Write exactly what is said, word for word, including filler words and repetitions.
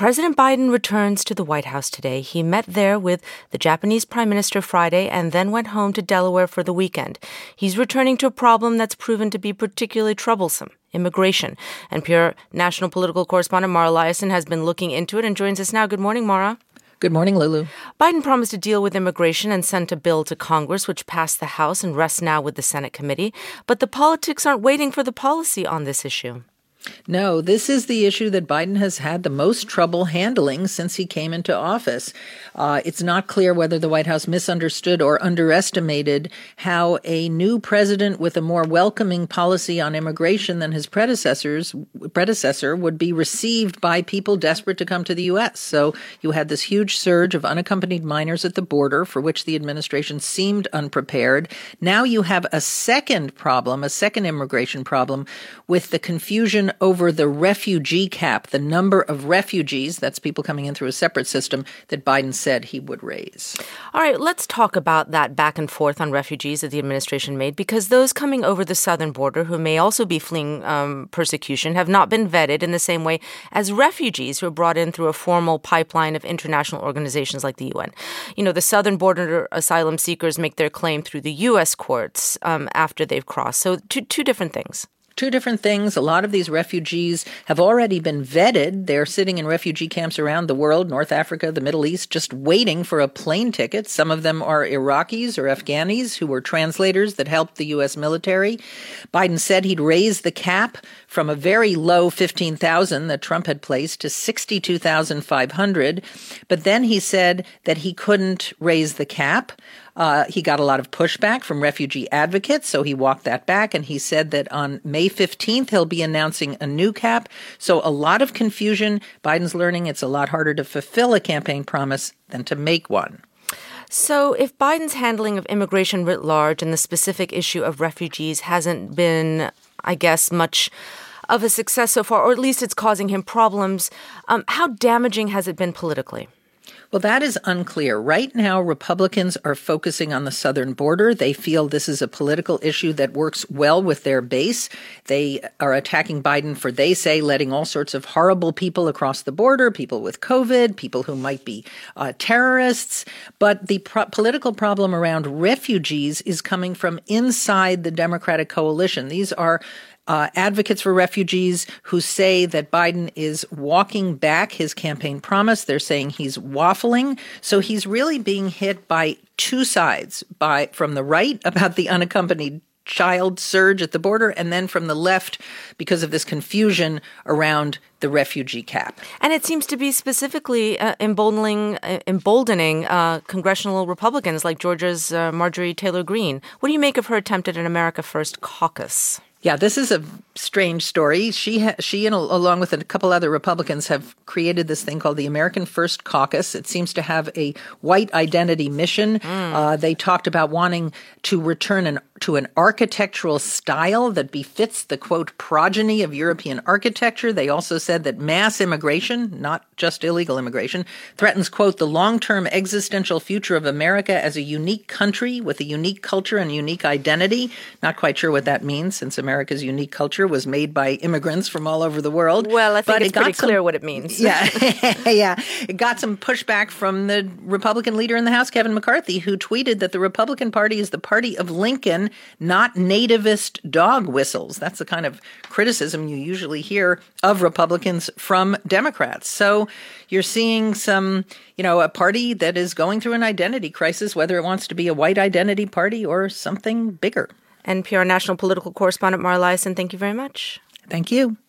President Biden returns to the White House today. He met there with the Japanese Prime Minister Friday and then went home to Delaware for the weekend. He's returning to a problem that's proven to be particularly troublesome: immigration. N P R national political correspondent Mara Liasson has been looking into it and joins us now. Good morning, Mara. Good morning, Lulu. Biden promised to deal with immigration and sent a bill to Congress, which passed the House and rests now with the Senate committee. But the politics aren't waiting for the policy on this issue. No, this is the issue that Biden has had the most trouble handling since he came into office. Uh, it's not clear whether the White House misunderstood or underestimated how a new president with a more welcoming policy on immigration than his predecessors predecessor would be received by people desperate to come to the U S. So you had this huge surge of unaccompanied minors at the border for which the administration seemed unprepared. Now you have a second problem, a second immigration problem, with the confusion over the refugee cap, the number of refugees, that's people coming in through a separate system, that Biden said he would raise. All right, let's talk about that back and forth on refugees that the administration made, because those coming over the southern border who may also be fleeing um, persecution have not been vetted in the same way as refugees who are brought in through a formal pipeline of international organizations like the U N. You know, the southern border asylum seekers make their claim through the U S courts um, after they've crossed. So two, two different things. Two different things. A lot of these refugees have already been vetted. They're sitting in refugee camps around the world, North Africa, the Middle East, just waiting for a plane ticket. Some of them are Iraqis or Afghanis who were translators that helped the U S military. Biden said he'd raise the cap from a very low fifteen thousand that Trump had placed to sixty-two thousand five hundred. But then he said that he couldn't raise the cap. Uh, he got a lot of pushback from refugee advocates, so he walked that back, and he said that on May fifteenth, he'll be announcing a new cap. So a lot of confusion. Biden's learning it's a lot harder to fulfill a campaign promise than to make one. So if Biden's handling of immigration writ large and the specific issue of refugees hasn't been, I guess, much of a success so far, or at least it's causing him problems, um, how damaging has it been politically? Well, that is unclear. Right now, Republicans are focusing on the southern border. They feel this is a political issue that works well with their base. They are attacking Biden for, they say, letting all sorts of horrible people across the border, people with COVID, people who might be uh, terrorists. But the pro- political problem around refugees is coming from inside the Democratic coalition. These are Uh, advocates for refugees who say that Biden is walking back his campaign promise. They're saying he's waffling. So he's really being hit by two sides, by from the right about the unaccompanied child surge at the border, and then from the left because of this confusion around the refugee cap. And it seems to be specifically uh, emboldening, uh, emboldening uh, congressional Republicans like Georgia's uh, Marjorie Taylor Greene. What do you make of her attempt at an America First caucus? Yeah, this is a strange story. She ha- she and along with a couple other Republicans have created this thing called the American First Caucus. It seems to have a white identity mission. Mm. Uh, they talked about wanting to return an, to an architectural style that befits the, quote, progeny of European architecture. They also said that mass immigration, not just illegal immigration, threatens, quote, the long-term existential future of America as a unique country with a unique culture and unique identity. Not quite sure what that means, since America's unique culture was made by immigrants from all over the world. Well, I think but it's it pretty some, clear what it means. Yeah, yeah. It got some pushback from the Republican leader in the House, Kevin McCarthy, who tweeted that the Republican Party is the party of Lincoln, not nativist dog whistles. That's the kind of criticism you usually hear of Republicans from Democrats. So you're seeing some, you know, a party that is going through an identity crisis, whether it wants to be a white identity party or something bigger. N P R national political correspondent Mara Liasson, thank you very much. Thank you.